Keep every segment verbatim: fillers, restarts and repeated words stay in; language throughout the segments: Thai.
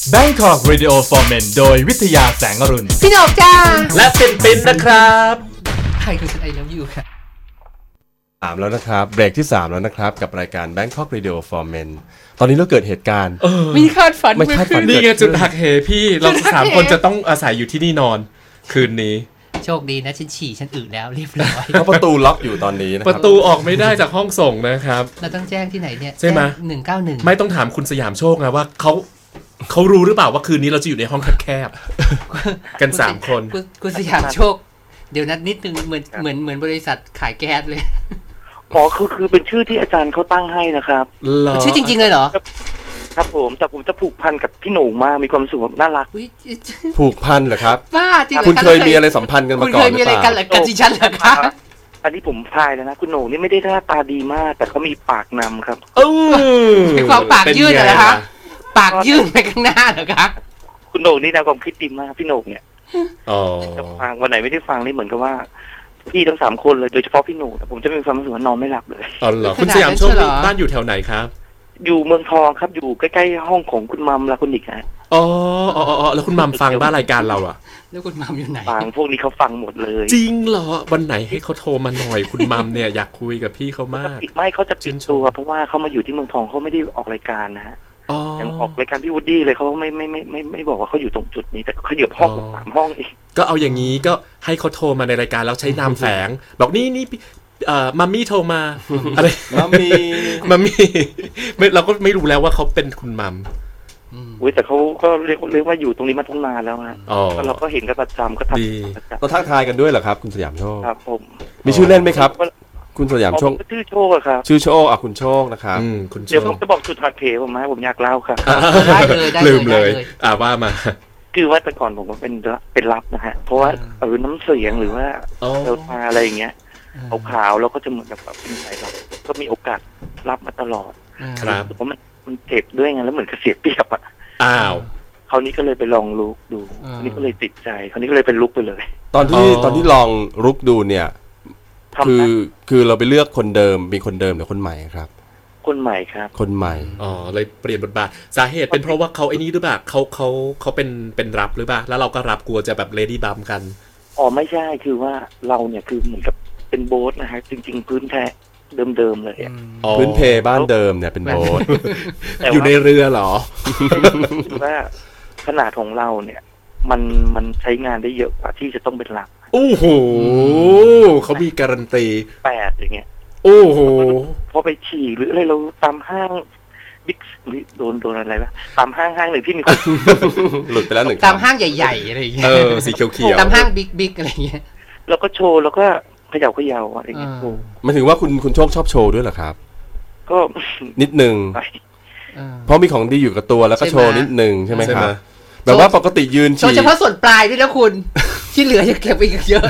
Bangkok Radio for Men โดยวิทยาแสงอรุณพี่หนกจ้าและเป็นปินนะครับใครคือฉันไอเลิฟยูค่ะสามแล้วนะครับเบรกที่สามแล้วนะครับกับรายการ Bangkok Radio for Men ตอนนี้เราเกิดเหตุการณ์ไม่คาดฝันไม่คาดฝันนี่ไงจุดหักเหพี่เราสามคนจะต้องอาศัยอยู่ที่นี่นอนคืนนี้โชคดีนะฉันฉี่ฉันอึแล้วเรียบร้อยเพราะประตูล็อกอยู่ตอนนี้นะประตูออกไม่ได้จากห้องส่งนะครับเราต้องแจ้งที่ไหนเนี่ยใช่ไหมหนึ่งเก้าหนึ่งไม่ต้องถามคุณสยามโชคนะว่าเขาเขารู้หรือเปล่าว่าคืนนี้เราจะอยู่ในห้องแคบๆกันสามคนคุณสยามโชคเดี๋ยวนัดนิดนึงเหมือนเหมือนเหมือนบริษัทขายแก๊สเลยอ๋อคือคือเป็นชื่อที่อาจารย์เขาตั้งให้นะครับชื่อจริงๆเลยเหรอครับผมแต่ผมจะผูกพันกับพี่หนูมากมีความสุขน่ารักผูกพันเหรอครับบ้าจริงคุณเคยมีอะไรสัมพันธ์กันมาก่อนหรือเปล่าคุณเคยมีอะไรกันหรือกับดิฉันเหรอครับอันนี้ผมทายแล้วนะคุณหนูนี่ไม่ได้หน้าตาดีมากแต่เขามีปากนำครับเออมีความปากยืดเหรอคะปากยื่นไปข้างหน้าเหรอครับคุณโหนกนี่แนวความคิดดีมากพี่โหนกเนี่ยจะฟังวันไหนไม่ได้ฟังนี่เหมือนกับว่าพี่ทั้งสามคนเลยโดยเฉพาะพี่โหนกผมจะมีความรู้สึกว่านอนไม่หลับเลยอ๋อเหรอคุณสยามโชคบ้านอยู่แถวไหนครับอยู่เมืองทองครับอยู่ใกล้ๆห้องของคุณมัมและคุณนิกฮะอ๋ออ๋ออ๋อแล้วคุณมัมฟังบ้านรายการเราอ่ะแล้วคุณมัมอยู่ไหนฟังพวกนี้เขาฟังหมดเลยจริงเหรอวันไหนให้เขาโทรมาหน่อยคุณมัมเนี่ยอยากคุยกับพี่เขามากไม่เขาจะปิดตัวเพราะว่าเขามาอยู่ที่เมืองทองเขาไม่ได้ออกรายการนะฮะยังออกรายการพี่วูดดี้เลยเขาไม่ไม่ไม่ไม่ไม่บอกว่าเขาอยู่ตรงจุดนี้แต่เขาเหยียบห้องสามห้องอีกก็เอาอย่างนี้ก็ให้เขาโทรมาในรายการแล้วใช้นามแฝงบอกนี่นี่เอ่อมัมมี่โทรมาอะไรมัมมี่มัมมี่ไม่เราก็ไม่รู้แล้วว่าเขาเป็นคุณมัมอุ้ยแต่เขาก็เรียกเรียกว่าอยู่ตรงนี้มาตั้งนานแล้วฮะเราก็เห็นกันประจำก็ทักเราทักทายกันด้วยเหรอครับคุณสยามโชคครับผมมีชื่อเล่นไหมครับคุณสยามโชคชื่อโชคครับชื่อโชคอ่ะคุณโชคนะครับเดี๋ยวผมจะบอกจุดหักเหผมนะผมอยากเล่าครับได้เลยได้ลืมเลยอ่าว่ามาคือว่าแต่ก่อนผมก็เป็นเป็นรับนะฮะเพราะว่าเออน้ำเสียงหรือว่าเอลพาอะไรอย่างเงี้ยเอาขาวแล้วก็จะเหมือนกับเป็นสายรับก็มีโอกาสรับมาตลอดครับเพราะมันมันเจ็บด้วยไงแล้วเหมือนกับเสียเปรียบอ่ะอ้าวคราวนี้ก็เลยไปลองลุกดูคราวนี้ก็เลยติดใจคราวนี้ก็เลยเป็นลุกไปเลยตอนที่ตอนที่ลองลุกดูเนี่ยคือคือเราไปเลือกคนเดิมมีคนเดิมหรือคนใหม่ครับคนใหม่ครับคนใหม่อ๋อเลยเปลี่ยนบทบาทสาเหตุเป็นเพราะว่าเขาไอ้นี่หรือเปล่าเขาเขาเขาเป็นเป็นรับหรือเปล่าแล้วเราก็รับกลัวจะแบบเลดี้บัมกันอ๋อไม่ใช่คือว่าเราเนี่ยคือเหมือนกับเป็นโบ๊ทนะฮะจริงๆพื้นแท้เดิมๆเลยพื้นเพบ้านเดิมเนี่ยเป็นโบ๊ทอยู่ในเรือเหรอคือว่าขนาดของเราเนี่ยมันมันใช้งานได้เยอะกว่าที่จะต้องเป็นหลักโอ้โหเขามีการันตีแปดอย่างเงี้ยโอ้โหพอไปฉี่หรืออะไรเราตามห้างบิ๊กโดนโดนอะไรวะตามห้างห้างหนึ่งที่มีคนหลุดไปแล้วหนึ่งตามห้างใหญ่ๆอะไรอย่างเงี้ยเออสีเขียวๆตามห้างบิ๊กบิ๊กอะไรอย่างเงี้ยแล้วก็โชว์แล้วก็เขย่าเขย่าอะไรอย่างเงี้ยหมายถึงว่าคุณคุณโชคชอบโชว์ด้วยเหรอครับก็นิดนึงเพราะมีของดีอยู่กับตัวแล้วก็โชว์นิดนึงใช่ไหมครับแบบว่าปกติยืนฉี่โชว์เฉพาะส่วนปลายด้วยนะคุณที่เหลือจะเก็บอีกเยอะ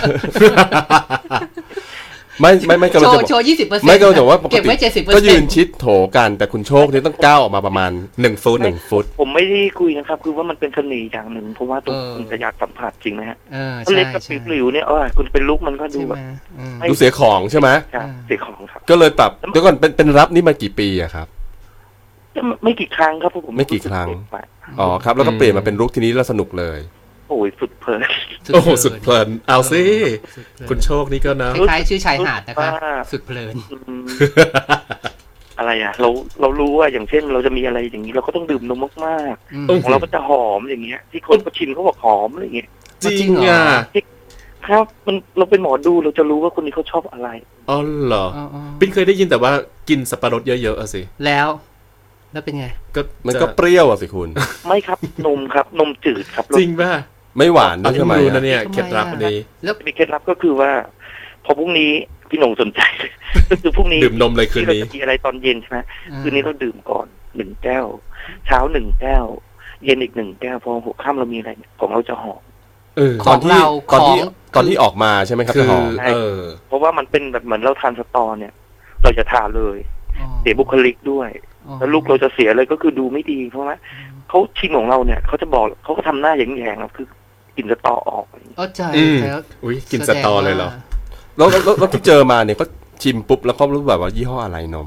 ไม่ไม่ไม่กำลังจะโชว์ยี่สิบเปอร์เซ็นต์ไม่กำลังจะว่าปกติก็ยืนชิดโถกันแต่คุณโชคนี่ต้องก้าวออกมาประมาณหนึ่งฟุตหนึ่งฟุตผมไม่ได้คุยนะครับคือว่ามันเป็นเสน่ห์อย่างหนึ่งเพราะว่าตัวคุณจะอยากสัมผัสจริงนะฮะเล็กกับปิวหลิวเนี่ยเออคุณเป็นลุกมันก็ดูแบบดูเสียของใช่ไหมเสียของครับก็เลยปรับเดี๋ยวก่อนเป็นเป็นรับนี่มากี่ปีอะครับไม่กี่ครั้งครับผมไม่กี่ครั้งอ๋อครับแล้วก็เปลี่ยนมาเป็นลุกทีนี้แล้วสนุกเลยโอ้ยสุดเพลินโอ้โหสุดเพลินเอาสิคุณโชคนี่ก็นะคล้ายๆชื่อชายหาดนะครับสุดเพลินอะไรอ่ะเราเรารู้ว่าอย่างเช่นเราจะมีอะไรอย่างนี้เราก็ต้องดื่มนมมากๆของเราก็จะหอมอย่างเงี้ยที่คนก็ชินเขาบอกหอมอะไรอย่างเงี้ยจริงอ่ะครับมันเราเป็นหมอดูเราจะรู้ว่าคนนี้เขาชอบอะไรอ๋อเหรอปิ๊นเคยได้ยินแต่ว่ากินสับปะรดเยอะๆอ่ะสิแล้วแล้วเป็นไงก็มันก็เปรี้ยวอ่ะสิคุณไม่ครับนมครับนมจืดครับจริงป่ะไม่หวานด้วยใช่ไหมนะเนี่ยเคล็ดลับนี้แล้วมีเคล็ดลับก็คือว่าพอพรุ่งนี้พี่หนงสนใจก็คือพรุ่งนี้ดื่มนมเลยคืนนี้เราจะมีอะไรตอนเย็นใช่ไหมคืนนี้เราดื่มก่อนหนึ่งแก้วเช้าหนึ่งแก้วเย็นอีกหนึ่งแก้วพอหัวค่ำเรามีอะไรของเราจะหอมตอนที่ตอนที่ตอนที่ออกมาใช่ไหมครับจะหอมเออเพราะว่ามันเป็นแบบเหมือนเราทานสตอเนี่ยเราจะทานเลยเสียบุคลิกด้วยแล้วลูกเราจะเสียเลยก็คือดูไม่ดีเพราะว่าเขาชิมของเราเนี่ยเขาจะบอกเขาก็ทำหน้าแย่ๆครับคือกินสตอออกอ๋อใช่แล้วอุ้ยกินสตอเลยเหรอแล้วแล้วที่เจอมาเนี่ยก็ชิมปุ๊บแล้วก็รู้แบบว่ายี่ห้ออะไรนม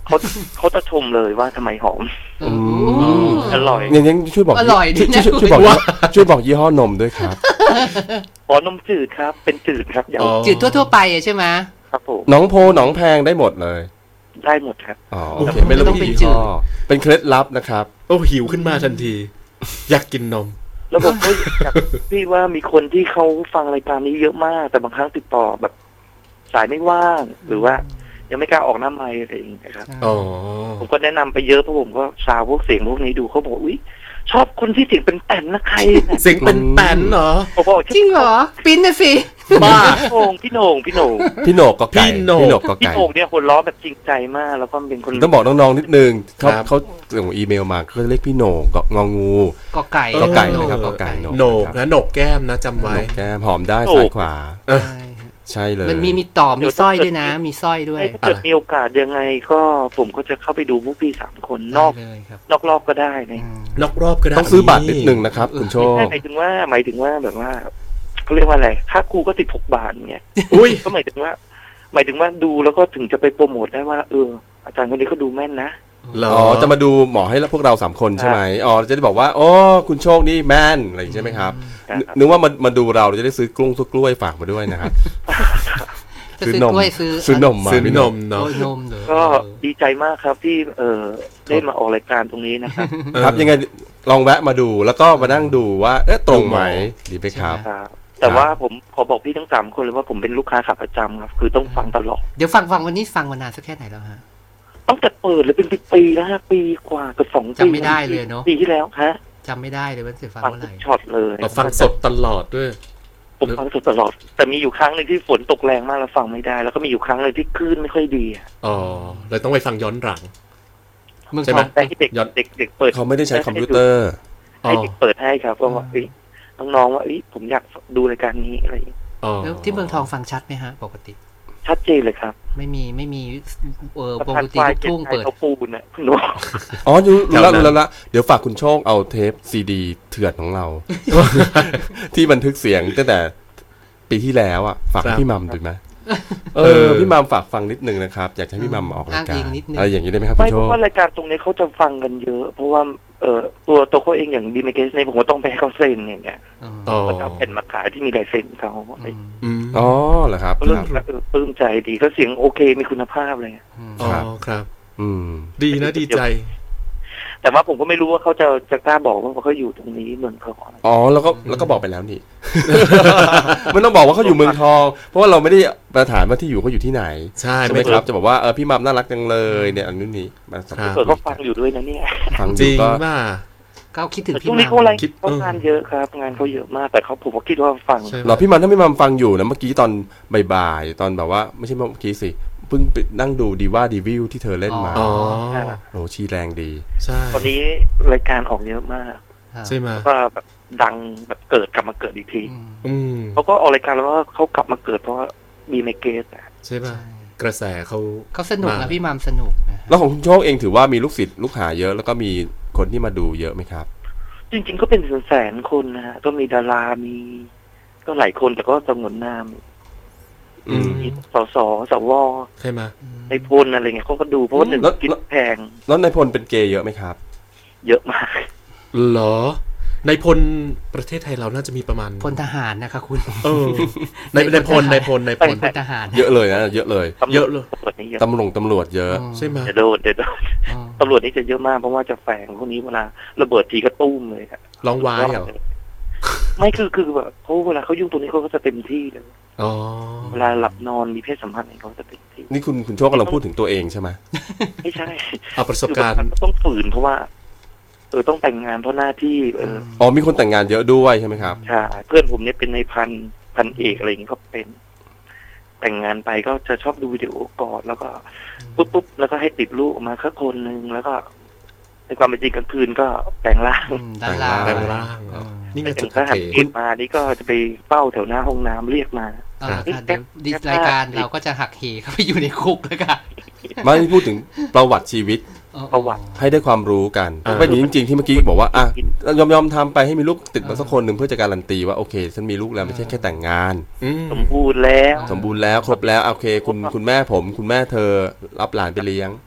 เขาเขาจะชมเลยว่าทำไมหอมอืมอร่อยอย่างนี้ช่วยบอกอร่อยดีช่วยนะช่วยช่วยบอกช่วยบอกยี่ห้อนมด้วยครับอ๋อนมจืดครับ เป็นจืดครับอย่าอ๋อจืดทั่วๆไปอะใช่ไหมครับผมหนองโพหนองแพงได้หมดเลยได้หมดครับอ๋อโอเคโอ้โหไม่ต้องต้องเป็นยี่จืห้ดอเป็นเคล็ดลับนะครับโอ้หิวขึ้นมาทันที อยากกินนมแล้วผมก็อยากพี่ว่ามีคนที่เขาฟังรายการนี้เยอะมาก แต่บางครั้งติดต่อแบบ สายไม่ว่าง หรือว่า ยังไม่กล้าออกหน้าไมค์อะไรอย่างเงี้ยครับอ๋อผมก็แนะนำไปเยอะเพราะผมก็ซาวพวกเสียงพวกนี้ดูเขาบอกอุ๊ยชอบคนที่เสียงเป็นแป่นนะใครเนี่ยเสียงเป็นแป้นเหรอผมบอกจริงเหรอปิ้นนะสิบ้าพี่โหน่งพี่โหน่งพี่โหน่งพี่โหนกก็ไก่พี่โหนกพี่โหนกก็พี่ไก่โหน่งเนี่ยคนล้อแบบจริงใจมาก แล้วก็เป็นคนต้องบอกน้องๆนิดนึงเขาครับเขาส่งอีเมลมาเขาเรียกพี่โหนกก็งองูกอไก่ก็ไก่นะครับก็ไก่โหนกนะโหนกแก้มนะจำโหไว้นกแก้มหอมได้ซ้ายขวาเออใช่ใช่เลยมันมีมีต่อมีสร้อยด้วยนะ มีสร้อยด้วยถ้าเกิดมีโอกาสยังไงก็ผมก็จะเข้าไปดูพวกพี่สามคนนอกได้เลยครับนอกรอบก็ได้นะอืมนอกรอบก็ได้ต้องซื้อบัตรนิดนึงนะครับ คุณโชคใช่หมายถึงว่าหมายถึงว่าแบบว่าเขาเรียกว่าอะไรค่าครูก็สิบหกบาทเนี่ยอุ้ยก็หมายถึงว่า หมายถึงว่าดูแล้วก็ถึงจะไปโปรโมทได้ว่า เออ อาจารย์คนนี้เขาดูแม่นนะเหรออ๋อจะมาดูหมอให้พวกเราสามคนใช่ไหมอ๋อจะได้บอกว่าอ๋อคุณโชคนี่แม่นอะไรอย่างนี้ใช่ไหมครับครับนึนึกว่ามามาดูเราเราจะได้ซื้อกลุ้งซื้อกล้วยฝากมาด้วยนะครับจะซื้อกล้วยซื้อซื้อนมมาซื้อนมเนาะโอ้ยนมเหรอก็ดีใจมากครับที่เออได้มาออกรายการตรงนี้นะครับครับยังไงลองแวะมาดูแล้วก็มานั่งดูว่าเอ๊ะตรงไหมดีไหมครับครับแต่ว่าผมขอบอกพี่ทั้งสามคนเลยว่าผมเป็นลูกค้าขาประจำครับคือต้องฟังตลอดเดี๋ยวฟังฟังวันนี้ฟังมานานสักแค่ไหนแล้วฮะตั้งแต่เปิดเลยเป็นปีๆแล้วฮะปีกว่าเกือบสองปีจำไม่ได้เลยเนอะปีที่แล้วฮะจำไม่ได้เลยว่าจะฟังฟังเมื่อทุไหกร่ช็อตเลยเราฟังสดตลอดด้วยผมฟังสดตลอด แต่มีอยู่ครั้งหนึ่งที่ฝนตกแรงมากแล้วฟังไม่ได้ แล้วก็มีอยู่ครั้งหนึ่งที่คลื่นไม่ค่อยดีอะอ๋อเลยต้องไปฟังย้อนหลังเมืองใช่ทไหมองแต่ที่เด็กย้อนเด็กเด็กเปิดเขาไม่ได้ใช้คอมพิวเตอร์ให้เด็กเปิดให้ครับก็ว่าเอ้ยน้องๆว่าเอ้ยผมอยากดูรายการนี้อะไรอย่างเงี้ยอ๋อแล้วที่เมืองทองฟังชัดไหมฮะ ปกติชัดเจนเลยครับไม่มีไม่มีเออวงสะพานดนตรีควายลูกเจ็ดทุ่งไทยเปิดเขาปูนอ่ะคุณน้องอ๋อรู้รู้แล้วรู้แล้วละเดี๋ยวฝากคุณโชคเอาเทปซีดีเถื่อนของเรา ที่บันทึกเสียงตั้งแต่ปีที่แล้วอ่ะฝากให้พี่มัมดูไหมเออพี่มัมฝากฟังนิดนึงนะครับอยากให้พี่มัมมาออกรายการอะไรอย่างนี้ได้ไหมครับไม่คุณโชเพราะคว่ารายการตรงนี้เขาจะฟังกันเยอะ เพราะว่าเอ่อตัวตัวเขาเองอย่างดีเมเกสเนี่ยผมก็ต้องไปให้เขาเซ็นอย่างเงี้ยอืมอ๋อก็จะเอาเป็นมาขายที่มีลายเซ็นเขาอืมอืมอ๋อเหรอครับเรื่องครับเออปลื้มใจดีก็เสียงโอเคมีคุณภาพเลยอืมอ๋อครับครับอืมดีนะดีใจแต่ว่าผมก็ไม่รู้ว่าเขาจะจะกล้าบอกว่าเขาอยู่ตรงนี้เมืองทองอ๋อแล้วก็แล้วก็บอกไปแล้วนี่ ไม่ต้องบอกว่าเขาอยู่เมืองทอง เพราะว่าเราไม่ได้ประถามว่าที่อยู่เขาอยู่ที่ไหนใช่ใช่ไหมไม่คครัรับบ จะบอกว่าเออพี่มัมน่ารักจังเลยเนี่ยอันนู้นนี้มาสัมภาษณ์เปิดเขาฟังอยู่ด้วยนะเนี่ยฟังอจริยู่งก็ป่ะก็คิดถึงแต่พี่ช่วงมานี้เขาอะไรคิดเขางานเยอะครับ งานเขาเยอะมากแต่เขาผมก็คิดว่าฟังใช่เหรอพี่มัมถ้าพี่มัมฟังอยู่นะเมื่อกี้ตอนบ่ายๆตอนแบบว่าไม่ใช่เมื่อกี้สิเพิ่งไปนั่งดูดีว่าดีวิวที่เธอเล่นมาอ๋อโอ้ชีแรงดีใช่ตอนนี้รายการออกเยอะมากครับใช่ไหมก็แบบดังแบบเกิดกลับมาเกิดอีกทีอืมอืมเขาก็ออกรายการแล้วว่าเขากลับมาเกิดเพราะมีเมเกสอะใช่ป่ะใช่กระแสเขาเขาสนุกมานะพี่มามสนุกนะแล้วของคุณโชคเองถือว่ามีลูกศิษย์ลูกหาเยอะแล้วก็มีคนที่มาดูเยอะไหมครับจริงๆก็เป็นแสนๆคนนะฮะก็มีดารามี ก็หลายคนแต่ก็สงวนนามอืมมีสสสวใช่ไหมในพลอะไรเงี้ยเขาก็ดูเพราะว่าหนึ่งแล้วกินแพงแล้วนายพลเป็นเกย์เยอะไหมครับเยอะมากเหรอ ในพลประเทศไทยเราน่าจะมีประมาณพลทหารนะคะคุณเออในในพลในพลในพลพลทหารเยอะเลยนะเยอะเลยเยอะเลยตำรวจนี่เยอะตำรวจตำรวจเยอะใช่ไหมเดี๋ยวโดนเดี๋ยวโดนอ๋อตำรวจนี่จะเยอะมากเพราะว่าจะแฝงพวกนี้เวลาระเบิดทีก็ตุ้มเลยครับร้องวายเหรอไม่คือคือแบบเขาเวลาเขายุ่งตรงนี้เขาก็จะเต็มที่เลยอ๋อเวลาหลับนอนมีเพศสัมพันธ์อะไรเขาจะเต็มที่นี่คุณคุณโชคกำลังพูดถึงตัวเองใช่ไหมไม่ใช่เอาประสบการณ์คือมันต้องฝืนเพราะว่าเออต้องแต่งงานเพราะหน้าที่เอออ๋อมีคนแต่งงานเยอะด้วยใช่ไหมครับใช่เพื่อนผมเนี่ยเป็นในพันพันเอกอะไรอย่างนี้ก็เป็น แต่งงานไปก็จะชอบดูวิดีโอก่อนแล้วก็ปุ๊บปุ๊บแล้วก็ให้ติดลูกออกมาแค่คนหนึ่งแล้วก็ ในความเป็นจริงกลางคืนก็แปลงร่างอืมด้านล่างแปลงร่างเหรอนี่ไงแต่จุดถ้าหัเขนเกตมานี่ก็จะไปเฝ้าแถวหน้าห้องน้ำเรียกมาเอาละค่ะเดี๋ยวดิสรายการเราก็จะหักเหเข้าไปอยู่ในคุกแล้วค่ะไม่พูดถึงประวัติชีวิตประวัติให้ได้ความรู้กันเป็นอย่างนี้จริงๆที่เมื่อกี้บอกว่าอ่ะยอมยอมทำไปให้มีลูกติดมาสักคนหนึ่งเพื่อจะการันตีว่าโอเคฉันมีลูกแล้วไม่ใช่แค่แต่งงานอืมสมบูรณ์แล้วสมบูรณ์แล้วครบแล้วโอเคคุณคุณแม่ผม คุณแม่เธอรับหลานไปเลี้ยง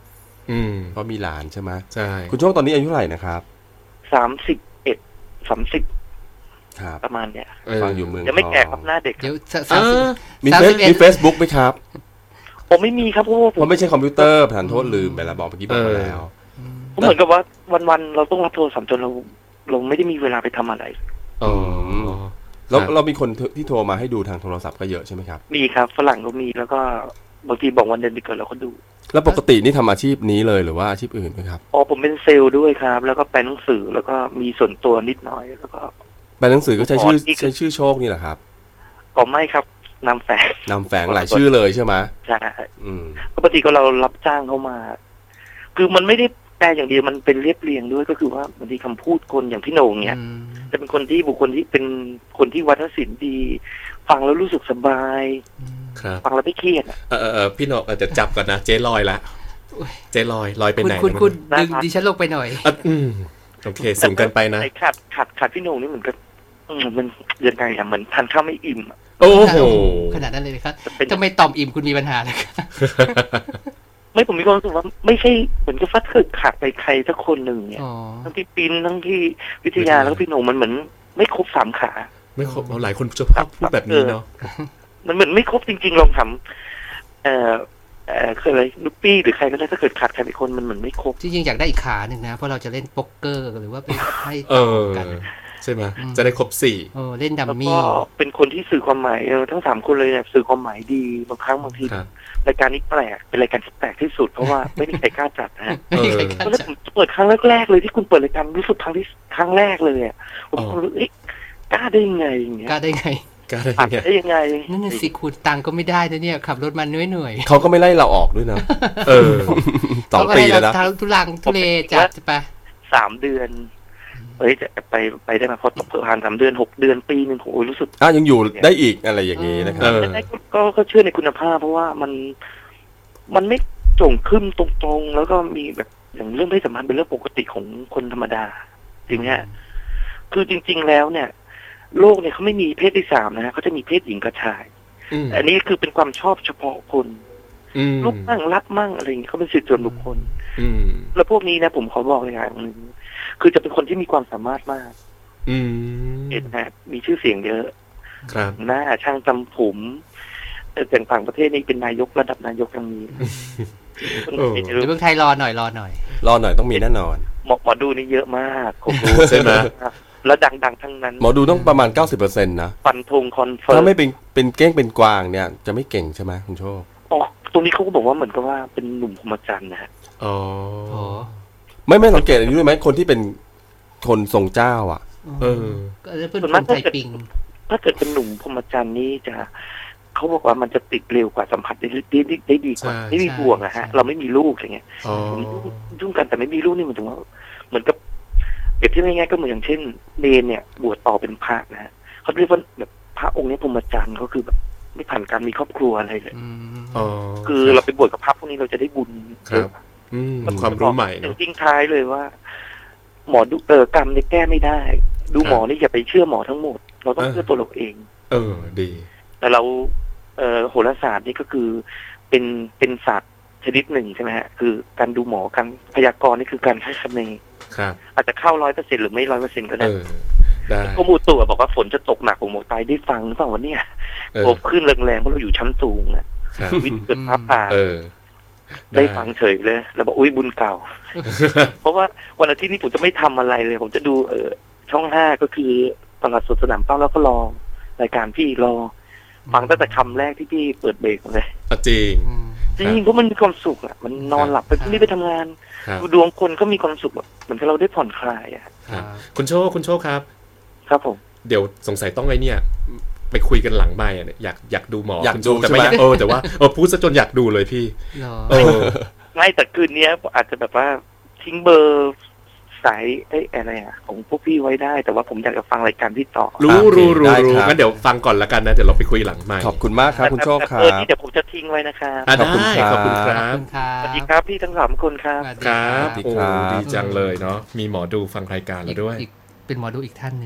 อืมเพราะมีหลานใช่ไหมใช่คุณโชคตอนนี้อายุเท่าไหร่นะครับสามสิบเอ็ดสามสิบครับประมาณเนี้ยฟังอยู่เมืองยังไม่แก่ครับหน้าเด็กเดี๋ยวเออมีสามเฟสิซบเอ็ดมีเฟซบุ๊กไหมครับผมไม่มีครับเพราะว่าผเพมราะไม่ใช่คอมพิวเตอร์ผ่านโทษลืมไปแล้วบอกเมื่อกี้บอกไปแล้วผมเหมือนกับว่าวันๆเราต้องรับโทรศัพท์จนเราเราไม่ได้มีเวลาไปทำอะไรอ๋อแล้วครับเรามีคนที่โทรมาให้ดูทางโทรศัพท์ก็เยอะใช่ไหมครับมีครับฝรั่งก็มีแล้วก็บางทีบอกวันเดือนปีเกิดเราก็ดูแล้วปกตินี่ทำอาชีพนี้เลยหรือว่าอาชีพอื่นไหมครับอ๋อผมเป็นเซลล์ด้วยครับ แล้วก็แปลหนังสือแล้วก็มีส่วนตัวนิดหน่อยแล้วก็แปลหนังสือก็ใช้ชื่ออ๋อที่ใช้ชื่อโชคนี่แหละครับก็ไม่ครับนำแฝงนำแฝงหลายชื่อเลยใช่ไหมใช่อืมปกติก็เรารับจ้างเขามา คือมันไม่ได้แปลอย่างเดียวมันเป็นเรียบเรียงด้วยก็คือว่าบางทีคำพูดคนอย่างพี่โหน่งเนี่ยอืมจะเป็นคนที่บุคคลที่เป็นคนที่วัฒนศิลป์ดี ฟังแล้วรู้สึกสบายครับฟังแล้วไม่เครียดอะเออเออเออพี่โหนกอาจจะจับก่อนนะเจ๊ลอยละเจ๊ลอยลอยไปคุณไหนคุณคุณได้ดึงครับดิฉันลงไปหน่อยอ่ะอืมโอเคสูงเกินไปนะไอ้ขาดขาดขาดพี่โหน่งนี่เหมือนกับอืมมันยังไงอะเหมือนทานข้าวไม่อิ่มอะโอ้โหขนาดนั้นเลยครับจะเป็นทำไมต่อมอิ่มคุณมีปัญหาเลยครับไม่ผมมีความรู้สึกว่าไม่ใช่เหมือนกับฟัดเกิดขาดไปใครสักคนหนึ่งเนี่ยอ๋อทั้งที่ปินทั้งที่วิทยาแล้วก็พี่โหน่งมันเหมือนไม่ครบสามขาไม่ครบเอาหลายคนจะชอบพูดแบบนี้เนาะมันเหมือนไม่ครบจริงๆลองทำเอ่อเอ่อคืออะไรนุปปี้หรือใครก็ได้ถ้าเกิดขาดใครไปคนมันเหมือนไม่ครบจริงๆอยากได้อีกขาหนึ่งนะ เพราะเราจะเล่นโป๊กเกอร์หรือว่าไปให้เอต่ออกันใช่ไหมอืมจะได้ครบสี่เออเล่นดัมแล้วมี่ก็เป็นคนที่สื่อความหมายเออทั้งสามคนเลยเนี่ยสื่อความหมายดีบางครั้งบางทีครับรายการนี้แปลกเป็นรายการที่แปลกที่สุดเพราะว่าไม่มีใครกล้าจัดนะฮะไม่มีใครเออกล้าเพราะฉะนั้จันดผมเปิดครั้งแรกๆเลยที่คุณเปิดรายการรู้สึกครั้งที่ครั้งแรกเลยอ่ะผมก็รู้เอ๊ะกล้าได้ยังไงอย่างเงี้ยกล้าได้ไงกล้าได้อัดไงได้ยังไงนั่นน่ะสิคุณตังค์ก็ไม่ได้นะเนี่ยขับรถมาเหนื่อยๆเขาก็ไม่ไล่เราออกด้วยนะเออสองปีแล้วนะเขาก็ให้เราทุลังทุเลจัดไปสามเดือนเอ้ยจะไปไปได้มาพอเพิ่มผ่านสามเดือนหกเดือนปีหนึ่งโอ้ยรู้สึกอ่ะยังอยู่ได้อีกอะไรอย่างนี้นะคเอรับอไม่ได้ก็ก็ก็เชื่อในคุณภาพ เพราะว่ามันมันไม่โจ่งขึ้นตรงๆ แล้วก็มีแบบอย่างเรื่องเพศสัมพันธ์เป็นเรื่องปกติของคนธรรมดาจริงไหมฮะคือจริง ๆแล้วเนี่ย โลกเนี่ยเขาไม่มีเพศที่สามนะฮะเขาจะมีเพศหญิงกับชายอืมอันนี้คือเป็นความชอบเฉพาะคนอืมลูกมั่งรับมั่งอะไรอย่างเงี้ยเขาเป็นสิทธิส่วนบุคคลอืมแล้วพวกนี้นะผมขอบอกเลยอย่างหนึ่งคือจะเป็นคนที่มีความสามารถมากอืมเห็นฮะมีชื่อเสียงเยอะครับหน้าช่างจำผมแต่แต่ต่างประเทศนี่เป็นนายกระดับนายกยังมีเออเดี๋ยวเมืองไทยรอหน่อยรอหน่อยรอหน่อยต้องมีแน่นอนหมอหมอดูนี่เยอะมากผมรู้ใช่ไหมครับแล้วดังๆทั้งนั้นหมอดูต้องประมาณ เก้าสิบเปอร์เซ็นต์ นะฟันธงคอนเฟิร์ถ้าม ไม่เป็นเป็นเก้งเป็นกวางเนี่ย จะไม่เก่งใช่ไหมคุณโชคอ๋อตรงนี้เขาก็บอกว่าเหมือนกับว่าเป็นหนุ่มพรหมจรรย์นะฮะอ๋อโอ้ไม่ไม่สังเกตอันนี้ด้วยไหมคนที่เป็นคนทรงเจ้าอ่ะเออก็เพื่อนคนไทยปิงถ้าเกิดเป็นหนุ่มพรหมจรรย์นี่จะเขาบอกว่ามันจะติดเร็วกว่าสัมผัสได้ได้ได้ได้ดีกว่าใช่ไม่มีบ่วงอะฮะ เราไม่มีลูกอย่างเงี้ยอ๋อยุ่งกันแต่ไม่มีลูกนี่มันถึงว่าเหมือนกับเปรียบเทียบง่ายๆก็เหมือนอย่างเช่นเนรเนี่ยบวชต่อเป็นพระนะฮะเขาเรียกว่าแบบพระองค์นี้พรหมจรรย์เขาคือแบบไม่ผ่านการมีครอบครัวอะไรเลยอืมอ๋อคือเราไปบวชกับพระพวกนี้เราจะได้บุญครับ อืมความรู้ใหม่อย่าเนาะงทิ้งท้ายเลยว่า หมอดูเออกรรมเนี่ยแก้ไม่ได้ ดูหมอนี่อย่าไปเชื่อหมอทั้งหมด เราต้องเชื่อตัวเราเองเออ ดีแต่เราเอ่อโหราศาสตร์นี่ก็คือเป็นเป็นศาสตร์ชนิดหนึ่งใช่ไหมฮะคือการดูหมอการพยากรณ์นี่คือการให้คะแนนครับอาจจะเข้าร้อยเปอร์เซ็นหรือไม่ร้อยเปอร์เซ็นก็เอได้อ ได้กรมอุตุบอกว่าฝนจะตกหนักผมบอกตายได้ฟังหรือเปล่าวันนี้เออโอบขึ้นแรงๆเพราะเราอยู่ชั้นสูงนะครับ วิทย์เกิดฟ้าผ่าเออได้ฟังเฉยเลย แล้วบอกอุ้ยบุญเก่า เพราะว่าวันอาทิตย์นี้ผมจะไม่ทำอะไรเลย ผมจะดูเออช่องห้าก็คือตลาดสดสนามเป้าแล้วก็รอรายการพี่รอฟังตั้งแต่คำแรกที่พี่เปิดเบรกเลยอ่ะจริงอืมจริงๆเพราะมันมีความสุขอ่ะมันนอนหลับไปพรุ่งนี้ไปทำงานครับดูดวงคนก็มีความสุขแบบเหมือนกับเราได้ผ่อนคลายอ่ะครับ คุณโชค คุณโชคครับครับผมเดี๋ยวสงสัยต้องไอ้เนี่ย ไปคุยกันหลังไมค์อ่ะเนี่ยอยากอยากดูหมออยากคุณดูโชคแต่ไม่ใช่ไหมอยากเออแต่ว่าเออพูดซะจนอยากดูเลยพี่เหรอเออไม่แต่คืนนี้อาจจะแบบว่าทิ้งเบอร์สายเอ้ยอะไรอ่ะของพวกพี่ไว้ได้ แต่ว่าผมอยากจะฟังรายการพี่ต่อรู้รู้รู้ได้รู้ครับงั้นเดี๋ยวฟังก่อนละกันนะ เดี๋ยวเราไปคุยหลังไมค์ขอบคุณมากครับคุณโชคคแต่รัเบอร์นี้บเดี๋ยวผมจะทิ้งไว้นะครับอ่ะขอบคุณได้ครับขอบคุณคขรัอบบ คุณครับสวัสดีครับพี่ทั้งสามคนครับสวัสดีครับสวัสดีโอ้ครับดีจังเลยเนาะมีหมอดูฟังรายการอีเรากด้วยอีกเป็นหมอดูอีกท่านหนึ่ง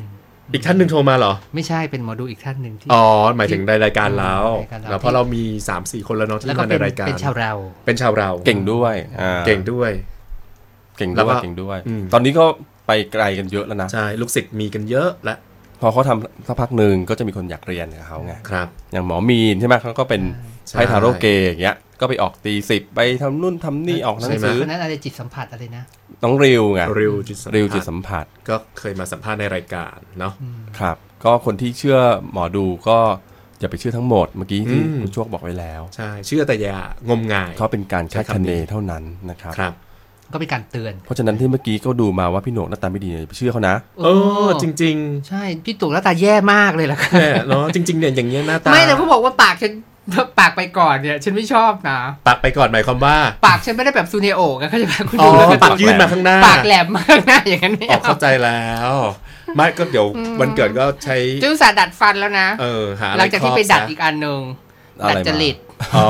อีกท่านหนึ่งโทรมาเหรอไม่ใช่เป็นหมอดูอีกท่านหนึ่งที่อ๋อหมายถึงในรายการเราแล้วเพราะเรามี สามสี่ คนแล้วเนาะที่มาในรายการเป็นชาวเราเป็นชาวเราเก่งด้วยเก่งด้วยเก่งด้วยเก่งด้วยตอนนี้ก็ไปไกลกันเยอะแล้วนะใช่ลูกศิษย์มีกันเยอะและพอเขาทำสักพักหนึ่งก็จะมีคนอยากเรียนกับเขาไงครับอย่างหมอมีนใช่ไหมเขาก็เป็นไพ่ทาโร่เกย์อย่างเงี้ยก็ไปออกตีสิบไปทำนู่นทำนี่ออกหนังสือนั้นอะไรจิตสัมผัสอะไรนะน้องริวไงริวจิตสัมผัสก็เคยมาสัมภาษณ์ในรายการเนาะครับก็คนที่เชื่อหมอดูก็อย่าไปเชื่อทั้งหมดเมื่อกี้ที่คุณโชคบอกไว้แล้วใช่เชื่อแต่อย่างมงายเขาเป็นการคาดคะเนเท่านั้นนะครับครับก็เป็นการเตือนเพราะฉะนั้นที่เมื่อกี้ก็ดูมาว่าพี่โหนกหน้าตาไม่ดีไปเชื่อเขานะเออจริงๆใช่พี่ตู่หน้าตาแย่มากเลยล่ะค่ะเนาะจริงๆเนี่ยอย่างเงี้ยหน้าตาไม่แต่เขาบอกว่าปากฉันปากไปก่อนเนี่ยฉันไม่ชอบนะปากไปก่อนหมายความว่าปากฉันไม่ได้แบบซูเนโอะเขาจะแบบคุณดูแล้วปากยื่นมาข้างหน้าปากแหลมมากนะอย่างนั้นไม่เอาเข้าใจแล้วไม่ก็เดี๋ยววันเกิดก็ใช้จุ๊สาดัดฟันแล้วนะเออหาหลังจากที่ไปดัดอีกอันนึงดัดจริตอ๋อ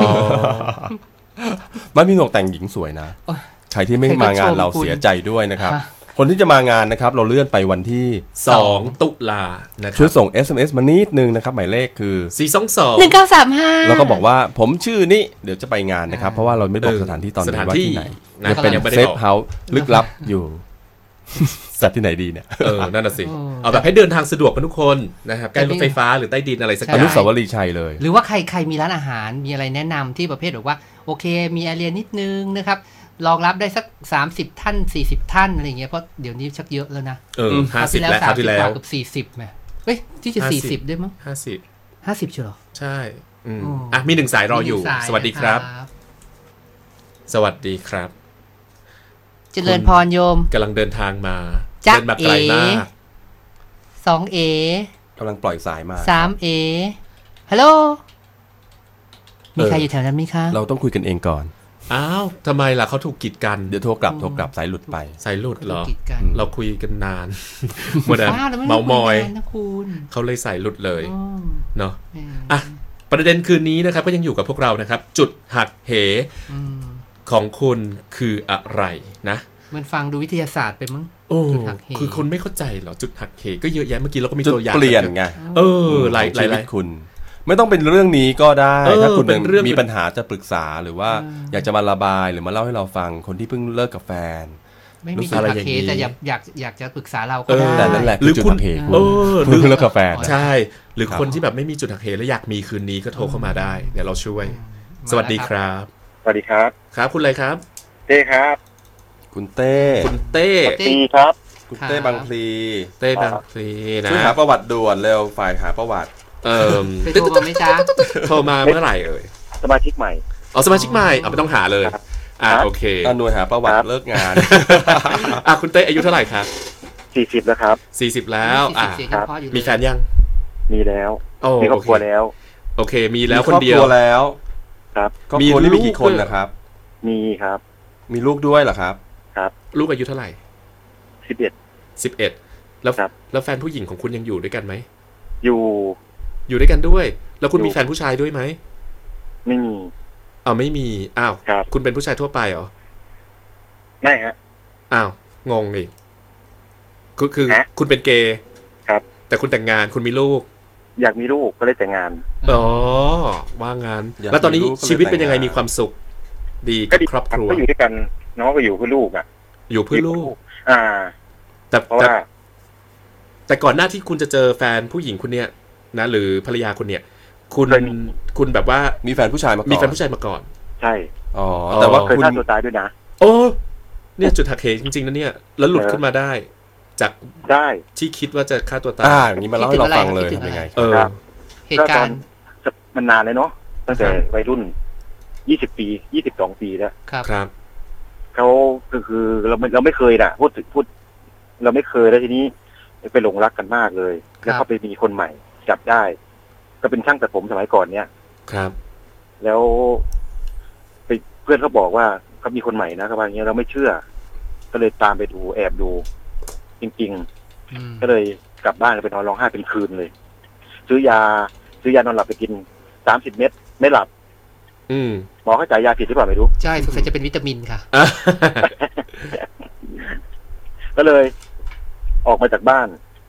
บ้านพี่โหนกแต่งหญิงสวยนะใครที่ไม่มางานเราเสียใจด้วยนะครับคนที่จะมางานนะครับเราเลื่อนไปวันที่สองตุลานะครับช่วยส่ง เอส เอ็ม เอส มานิดนึงนะครับหมายเลขคือสี่ สอง สองหนึ่ง เก้า สาม ห้าแล้วก็บอกว่าผมชื่อนี้เดี๋ยวจะไปงานนะครับเพราะว่าเราไม่บอกสถานที่ตอนนี้ว่าที่ไหนจะเป็นเซฟเฮาส์ลึกลับอยู่สัตว์ที่ไหนดีเนี่ยเออนั่นน่ะสิเอาแบบให้เดินทางสะดวกกันทุกคนนะครับใกล้รถไฟฟ้าหรือใต้ดินอะไรสักอย่างอนุสาวรีย์ชัยเลยหรือว่าใครใครมีร้านอาหารมีอะไรแนะนำที่ประเภทแบบว่าโอเคมีแอเรียนิดนึงนะครับรองรับได้สักสามสิบท่านสี่สิบท่านอะไรเงี้ยเพราะเดี๋ยวนี้ชักเยอะแล้วนะเออห้าสิบแล้วครับที่แล้วกับสี่สิบแหมเฮ้ยที่จะสี่สิบได้มั้งห้าสิบห้าสิบใช่หรอใช่อืมอ่ะมีหนึ่งสายรออยู่สวัสดีครับสวัสดีครับเจริญพรโยมกำลังเดินทางมาเดินมาไกลมากสองเอกำลังปล่อยสายมาสามเอฮัลโหลมีใครอยู่แถวนั้นไหมคะเราต้องคุยกันเองก่อนอ้าวทำไมล่ะเขาถูกกีดกันเดี๋ยวโทรกลับโทรกลับสายหลุดไปสายหลุดเหรอเราคุยกันนานหมดแล้วเมามอยเขาเลยสายหลุดเลยเนาะอ่ะประเด็นคืนนี้นะครับก็ยังอยู่กับพวกเรานะครับจุดหักเหของคุณคืออะไรนะมันฟังดูวิทยาศาสตร์ไปมั้งจุดหักเหคือคนไม่เข้าใจเหรอจุดหักเหก็เยอะแยะเมื่อกี้เราก็มีตัวอย่างเปลี่ยนไงเออหลายหลายคุณไม่ต้องเป็นเรื่องนี้ก็ได้ถ้าคุณมีปัญหาจะปรึกษาหรือว่าอยากจะมาระบายหรือมาเล่าให้เราฟังคนที่เพิ่งเลิกกับแฟนไม่มีจุดหักเหแต่อยากอยากอยากจะปรึกษาเราก็ได้แต่นั่นแหละหรือคุณเออหรือเลิกกับแฟนใช่หรือคนที่แบบไม่มีจุดหักเหแล้วอยากมีคืนนี้ก็โทรเข้ามาได้เดี๋ยวเราช่วยสวัสดีครับสวัสดีครับครับคุณอะไรครับเต้ครับคุณเต้คุณเต้ตีครับคุณเต้บางพลีเต้บางพลีนะช่วยหาประวัติด่วนเร็วฝ่ายหาประวัติเออโทรมาไหมจ๊ะโทรมาเมื่อไหร่เอ่ยสมาชิกใหม่อ๋อสมาชิกใหม่เอาไม่ต้องหาเลยอ่าโอเคอ่าหน่วยหาประวัติเลิกงานอ่ะคุณเต้อายุเท่าไหร่ครับสี่สิบแล้วครับสี่สิบแล้วอ่ะมีแฟนยังมีแล้วมีครอบครัวแล้วโอเคมีแล้วคนเดียวครอบครัวแล้วครับมีลูกมีกี่คนนะครับมีครับมีลูกด้วยเหรอครับครับลูกอายุเท่าไหร่สิบเอ็ดสิบเอ็ดแล้วแล้วแฟนผู้หญิงของคุณยังอยู่ด้วยกันไหมอยู่อยู่ด้วยกันด้วยแล้วคุณมีแฟนผู้ชายด้วยไหมไม่มีอ้าวไม่มีอ้าวคุณเป็นผู้ชายทั่วไปเหรอไม่ฮะอ้าวงงอีกคือคือคุณเป็นเกย์ครับแต่คุณแต่งงานคุณมีลูกอยากมีลูกก็เลยแต่งงานอ๋อว่างงานแล้วตอนนี้ชีวิตเป็นยังไงมีความสุขดีกับครอบครัวก็อยู่ด้วยกันน้องก็อยู่เพื่อลูกอ่ะอยู่เพื่อลูกอ่าแต่แต่แต่ก่อนหน้าที่คุณจะเจอแฟนผู้หญิงคุณเนี่ยนะหรือภรรยาคุณเนี่ยคุณคุณแบบว่ามีแฟนผู้ชายมาก่อนมีแฟนผู้ชายมาก่อนใช่อ๋อแต่ว่าเคยฆ่าตัวตายด้วยนะโอ้เนี่ยจุดหักเหจริงๆนะเนี่ยแล้วหลุดขึ้นมาได้จากได้ที่คิดว่าจะฆ่าตัวตายอ่าอย่างนี้มาเล่าให้เราฟังเลยทำยังไงเออเหตุการณ์มันนานเลยเนาะตั้งแต่วัยรุ่นยี่สิบปียี่สิบสองปีแล้วครับเขาคือคือเราไม่เราไม่เคยน่ะพูดถึงพูดเราไม่เคยแล้วทีนี้ไปหลงรักกันมากเลยแล้วเขาไปมีคนใหม่จับได้ก็เป็นช่างตัดผมสมัยก่อนเนี้ยครับแล้วไปเพื่อนเขาบอกว่าเขามีคนใหม่นะเขาบอกอย่างเงี้ยเราไม่เชื่อก็เลยตามไปดูแอบดูจริงๆก็เลยกลับบ้านไปนอนร้องไห้เป็นคืนเลยซื้อยาซื้อยานอนหลับไปกินสามสิบเม็ดไม่หลับอืมหมอเขาจ่ายยาผิดหรือเปล่าไม่รู้ใช่สงสัยจะเป็นวิตามินค่ะก็เลยออกมาจากบ้าน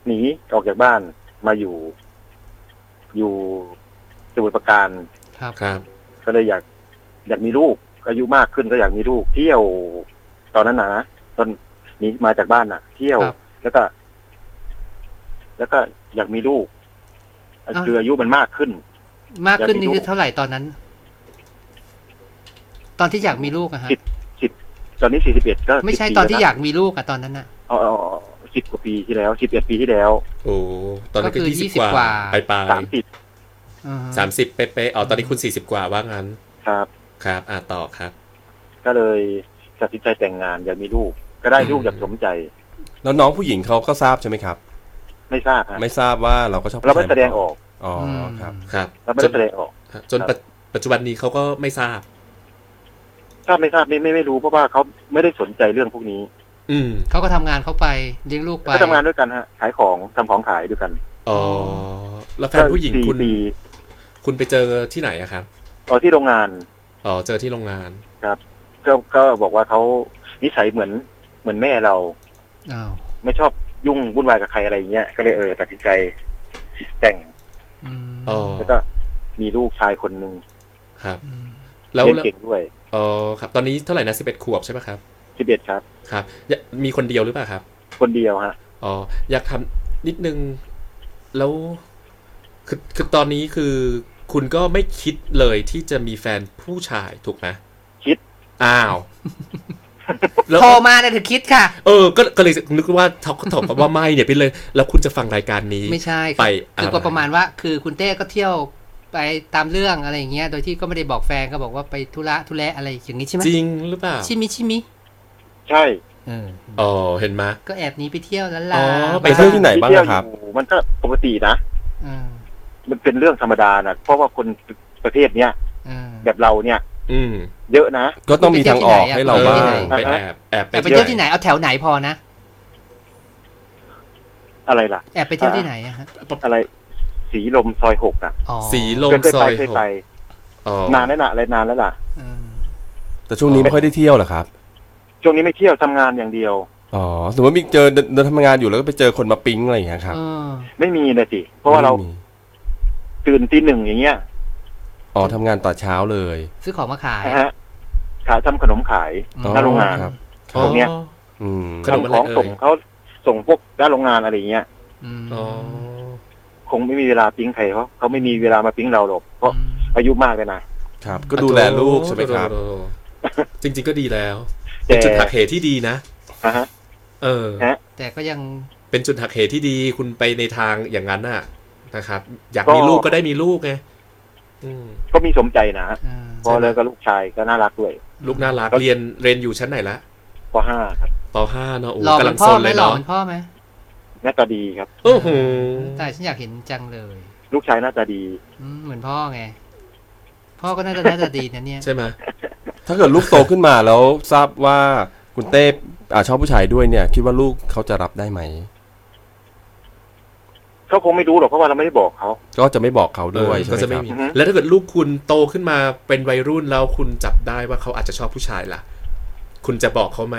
หนีออกจากบ้านมาอยู่ อยู่สมุทรปราการครับครับก็เลยอยากอยากมีลูกอายุมากขึ้นก็อยากมีลูกเที่ยวตอนนั้นนะตอนหนีมาจากบ้านน่ะ เที่ยวแล้วก็ แล้วก็อยากมีลูกคืออายุมันมากขึ้นมากขึ้นนี่คือเท่าไหร่ตอนนั้น ตอนที่อยากมีลูกอะฮะสิบสิบตอนนี้สี่สิบเอ็ดก็ไม่ใช่ตอนที่อยากมีลูกอะตอนนั้นอะอ๋อสิบกว่าปีที่แล้วสิบเอ็ดปีที่แล้วโอ้ตอนนั้นก็ยี่สิบกว่าไปปลายสามสิบสามสิบเป๊ะๆอ๋อตอนนี้คุณสี่สิบกว่าว่างั้นครับครับอ่าต่อครับก็เลยตัดสินใจแต่งงานอยากมีลูกก็ได้ลูกอย่างสมใจแล้วน้องผู้หญิงเขาก็ทราบใช่ไหมครับไม่ทราบไม่ทราบว่าเราก็ชอบเราไม่แสดงออกอ๋อครับครับเราไม่ได้แสดงออกจนปัจจุบันนี้เขาก็ไม่ทราบทราบไม่ทราบไม่ไม่ไม่รู้เพราะว่าเขาไม่ได้สนใจเรื่องพวกนี้อืมเขาก็ทำงานเขาไปเลี้ยงลูกไปก็ทำงานด้วยกันฮะขายของทำของขายด้วยกันอ๋อแล้วแฟนผู้หญิงคุณคุณไปเจอที่ไหนอะครับอ๋อที่โรงงานอ๋อเจอที่โรงงานครับก็ก็บอกว่าเขานิสัยเหมือนเหมือนแม่เราอ้าวไม่ชอบยุ่งวุ่นวายกับใครอะไรเงี้ยก็เลยเออตัดสินใจแต่งอ๋อแล้วก็มีลูกชายคนนึงครับแล้วเก่งด้วยอ๋อครับตอนนี้เท่าไหร่นะสิบเอ็ดขวบใช่ไหมครับสิบเอ็ดครับครับมีคนเดียวหรือเปล่าครับคนเดียวฮะอ๋ออยากทำนิดนึงแล้วคือคือตอนนี้คือคุณก็ไม่คิดเลยที่จะมีแฟนผู้ชายถูกไหมคิดอ้าวโทรมาเนี่ยถึงคิดค่ะเออก็ก็เลยนึกว่าเขาก็ตอบว่าไม่เนี่ยไปเลยแล้วคุณจะฟังรายการนี้ไม่ใช่ไปคือก็ประมาณว่าคือคุณเต้ก็เที่ยวไปตามเรื่องอะไรอย่างเงี้ยโดยที่ก็ไม่ได้บอกแฟนก็บอกว่าไปธุระธุระอะไรอย่างนี้ใช่ไหมจริงหรือเปล่าชิมิชิมิใช่อ๋อเห็นไหมก็แอบนี้ไปเที่ยวแล้วล่ะไปเที่ยวที่ไหนบ้างครับมันก็ปกตินะมันเป็นเรื่องธรรมดานะเพราะว่าคนประเภทเนี้ยแบบเราเนี่ยอืมเยอะนะก็ต้องมีทางออกให้เราบ้างไปแอบแอบไปเที่ยวที่ไหนเอาแถวไหนพอนะอะไรล่ะแอบไปเที่ยวที่ไหนอะฮะอะไรสีลมซอยหกอ่ะสีลมซอยหกนานแล้วนะอะไรนานแล้วล่ะแต่ช่วงนี้ไม่ค่อยได้เที่ยวหรอครับช่วงนี้ไม่เที่ยวทำงานอย่างเดียวอ๋อสมมติมีเจอเดินทำงานอยู่แล้วก็ไปเจอคนมาปิ๊งอะไรอย่างเงี้ยครับไม่มีเลยสิเพราะว่าเราตื่นตีหนึ่งอย่างเงี้ยอ๋อทำงานต่อเช้าเลยซื้อของมาขายฮะขายทำขนมขายหน้าโรงงานตรงเนี้ยขนมของส่งเขาส่งพวกหน้าโรงงานอะไรเงี้ยคงไม่มีเวลาปิ๊งใครเขาเขาไม่มีเวลามาปิ๊งเราหรอกเพราะอายุมากเลยนะครับก็ดูแลลูกใช่ไหมครับจริงๆก็ดีแล้วเป็นจุดหักเหที่ดีนะเออแต่ก็ยังเป็นจุดหักเหที่ดีคุณไปในทางอย่างนั้นน่ะนะครับอยากมีลูกก็ได้มีลูกไงก็มีสมใจนะพอแล้วก็ลูกชายก็น่ารักด้วยลูกน่ารักเรียนเรียนอยู่ชั้นไหนละป.ห้า ครับป.ห้า เนาะโอ้กำลังโซนเลยเนาะหล่อเป็นพ่อไหมหน้าตาดีครับโอ้โหแต่ฉันอยากเห็นจังเลยลูกชายหน้าตาดีเหมือนพ่อไงพ่อก็น่าจะน่าจะดีนะเนี่ยใช่ไหมถ้าเกิดลูกโตขึ้นมาแล้วทราบว่าคุณเต้ชอบผู้ชายด้วยเนี่ยคิดว่าลูกเขาจะรับได้ไหมเขาคงไม่รู้หรอกเพราะว่าเราไม่ได้บอกเขาก็จะไม่บอกเขาด้วยก็จะไม่มีแล้วถ้าเกิดลูกคุณโตขึ้นมาเป็นวัยรุ่นแล้วคุณจับได้ว่าเขาอาจจะชอบผู้ชายล่ะคุณจะบอกเขาไหม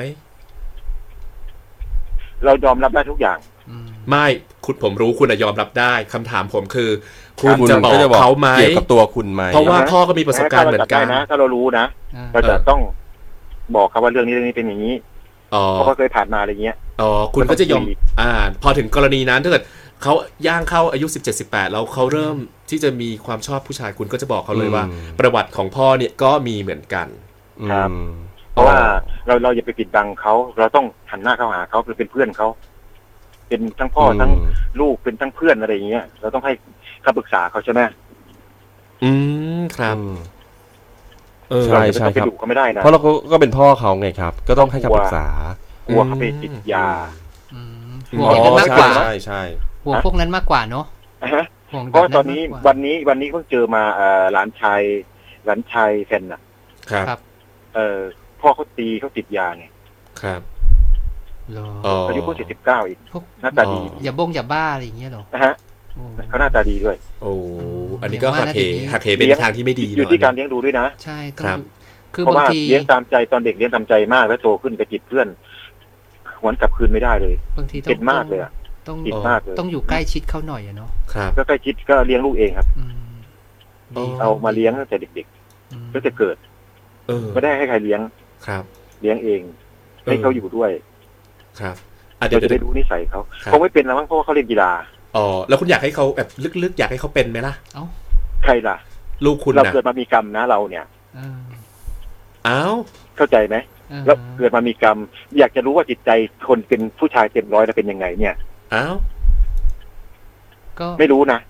เรายอมรับได้ทุกอย่างไม่คุณผมรู้คุณยอมรับได้คำถามผมคือคุณจะบอกเขาไหมเกี่ยวกับตัวคุณไหมเพราะว่าพ่อก็มีประสบการณ์เหมือนกันนะถ้าเรารู้นะเราจะต้องบอกเขาว่าเรื่องนี้เรื่องนี้เป็นอย่างนี้เพราะเขาเคยผ่านมาอะไรเงี้ยอ๋อคุณก็จะยอมอ่าพอถึงกรณีนั้นถ้าเกิดเขาย่างเข้าอายุสิบเจ็ด สิบแปดแล้วเขาเริ่มที่จะมีความชอบผู้ชายคุณก็จะบอกเขาเลยว่าประวัติของพ่อเนี่ยก็มีเหมือนกันครับเพราะว่าเราเราอย่าไปปิดบังเขาเราต้องหันหน้าเข้าหาเขาเป็นเพื่อนเขาเป็นทั้งพ่อทั้งลูกเป็นทั้งเพื่อนอะไรอย่างเงี้ยเราต้องให้คำปรึกษาเขาใช่ไหมอืมครับเออใช่ใช่ครับก็ไม่ได้นะเพราะเราก็เป็นพ่อเขาไงครับก็ต้องให้คำปรึกษากลัวเขาไปติดยาห่วงกันมากกว่าใช่ใช่ห่วงพวกนั้นมากกว่าเนาะเพราะตอนนี้วันนี้วันนี้เพิ่งเจอมาหลานชายหลานชายแฟนน่ะครับเออพ่อเขาตีเขาติดยาไงครับอายุเพิ่งสิบเก้าอีกหน้าตาดีอย่าบ้งอย่าบ้าอะไรอย่างเงี้ยหรอฮะเขาหน้าตาดีด้วยโอ้อันนี้ก็หักเหหักเหเป็นทางที่ไม่ดีอยู่ที่การเลี้ยงดูด้วยนะใช่ครับเพราะว่าเลี้ยงตามใจตอนเด็กเลี้ยงตามใจมากแล้วโตขึ้นไปติดเพื่อนหวนกลับคืนไม่ได้เลยบางทีเจ็บมากเลยอ่ะต้องติดมากเลยต้องอยู่ใกล้ชิดเขาหน่อยอะเนาะครับก็ใกล้ชิดก็เลี้ยงลูกเองครับเอามาเลี้ยงตั้งแต่เด็กๆตั้งแต่เกิดไม่ได้ให้ใครเลี้ยงครับเลี้ยงเองให้เขาอยู่ด้วยครับเราจะได้รู้นิสัยเขาเขาไม่เป็นแล้วมั้งเพราะว่าเขาเล่นกีฬาอ๋อแล้วคุณอยากให้เขาแบบลึกๆอยากให้เขาเป็นไหมล่ะเอ้าใครล่ะลูกคุณเราเกิดมามีกรรมนะเราเนี่ยอ้าวเข้าใจไหมแล้วเกิดมามีกรรมอยากจะรู้ว่าจิตใจคนเป็นผู้ชายเต็มร้อยแล้วเป็นยังไงเนี่ยอ้าวก็ไม่รู้นะ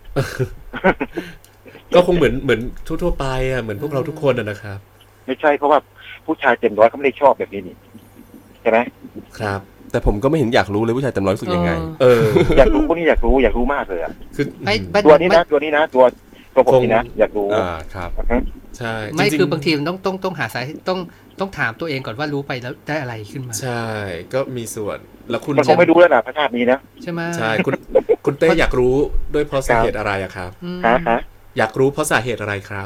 ก็คงเหมือนเหมือนทั่วๆไปอ่ะเหมือนพวกเราทุกคนนะครับไม่ใช่เพราะว่าผู้ชายเต็มร้อยเขาไม่ได้ชอบแบบนี้นี่ใช่ไหมครับแต่ผมก็ไม่เห็นอยากรู้เลยผู้ชายเต็มร้อยรู้สึกยังไงเอออยากรู้พวกนี้อยากรู้อยากรู้มากเลยอ่ะคือตัวนี้นะตัวนี้นะตัวตัวผมนี่นะอยากรู้อ่าครับใช่ไม่คือบางทีมันต้องต้องต้องหาสาเหตุต้องต้องถามตัวเองก่อนว่ารู้ไปแล้วได้อะไรขึ้นมาใช่ก็มีส่วนแล้วคุณมันคงไม่รู้แล้วนะพระชาตินี้นะใช่ไหมใช่คุณคุณเต้อยากรู้ด้วยเพราะสาเหตุอะไรอะครับฮะอยากรู้เพราะสาเหตุอะไรครับ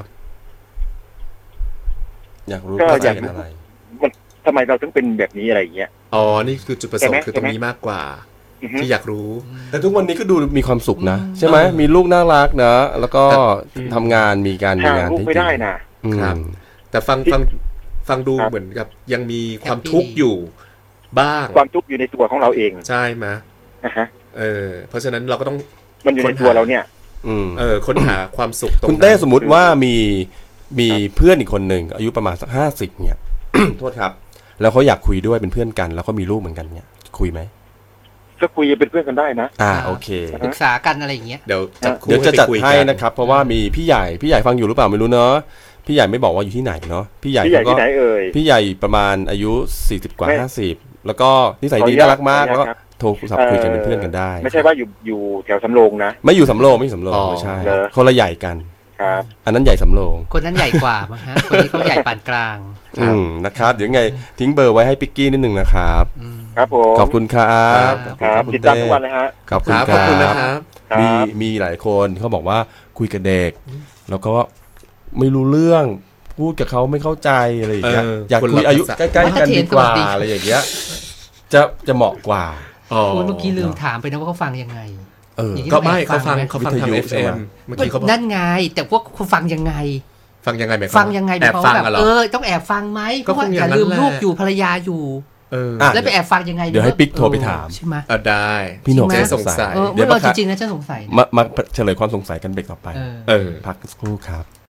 อยากรู้เพราะสาเหตุอะไรมันทำไมเราถึงเป็นแบบนี้อะไรอย่างเงี้ยอ๋อนี่คือจุดประสงค์คือตรงนี้มากกว่าที่อยากรู้แต่ทุกวันนี้ก็ดูมีความสุขนะใช่ไหมมีลูกน่ารักนะแล้วก็ทำงานมีการมีงานที่ไม่ได้นะครับแต่ฟังฟังฟังดูเหมือนกับยังมีความทุกข์อยู่บ้างความทุกข์อยู่ในตัวของเราเองใช่ไหมอ่าฮะเออเพราะฉะนั้นเราก็ต้องมันอยู่ในตัวเราเนี่ยเออค้นหาความสุขตรงนั้นคุณเต้สมมุติว่ามีมีเพื่อนอีกคนหนึ่งอายุประมาณสักห้าสิบเนี่ย โทษครับแล้วเขาอยากคุยด้วยเป็นเพื่อนกันแล้วเขามีลูกเหมือนกันเนี่ยคุยไหมก็คุยเป็นเพื่อนกันได้นะอ่าโอเคปรึกษากันอะไรอย่างเงี้ยเดี๋ยวจะเดี๋ยวจะจัดให้นะครับเพราะว่ามีพี่ใหญ่พี่ใหญ่ฟังอยู่หรือเปล่าไม่รู้เนาะพี่ใหญ่ไม่บอกว่าอยู่ที่ไหนเนาะพี่ใหญ่พี่ใหญ่ที่ไหนเอ่ยพี่ใหญ่ประมาณอายุสี่สิบกว่าห้าสิบแล้วก็นิสัยดีน่ารักมากแล้วก็โทรศัพท์คุยกันเป็นเพื่อนกันได้ไม่ใช่ว่าอยู่อยู่แถวสำโรงนะไม่อยู่สำโรงไม่สำโรงไม่ใช่คนละใหญ่กันครับอันนั้นใหญ่สำโรงคนนั้นใหญ่กว่ามั้งฮะคนนี้เขาใหญ่ปานกลางอืมนะครับเดี๋ยวไงทิ้งเบอร์ไว้ให้ปิ๊กกี้นิดนึงนะครับครับผมขอบคุณครับครับติดตามทุกวันเลยฮะขอบคุณขอบคุณนะครับมีมีหลายคนเขาบอกว่าคุยกับเด็กแล้วก็ไม่รู้เรื่องพูดกับเขาไม่เข้าใจอะไรอย่างเงี้ยอยากคุยอายุใกล้ๆกันดีกว่าอะไรอย่างเงี้ยจะจะเหมาะกว่าอ๋อเมื่อกี้ลืมถามไปนะว่าเขาฟังยังไงเออก็ไม่เขาฟังเขาฟังทาง เอฟ เอ็ม เมื่อกี้เขาบอกนั่นไงแต่พวกคุณฟังยังไงฟังยังไงแบบฟังยังไงแอบฟังเหรอเออต้องแอบฟังไหมเพราะว่าอย่าลืมลูกอยู่ภรรยาอยู่เออแล้วไปแอบฟังยังไงเดี๋ยวให้ปิ๊กโทรไปถามใช่ไหมเออได้พี่โหน่งจะสงสัยเดี๋ยวจริงๆนะจะสงสัยมามาเฉลยความสงสัยกันเบรกต่อไปเออพักสักครู่ครับ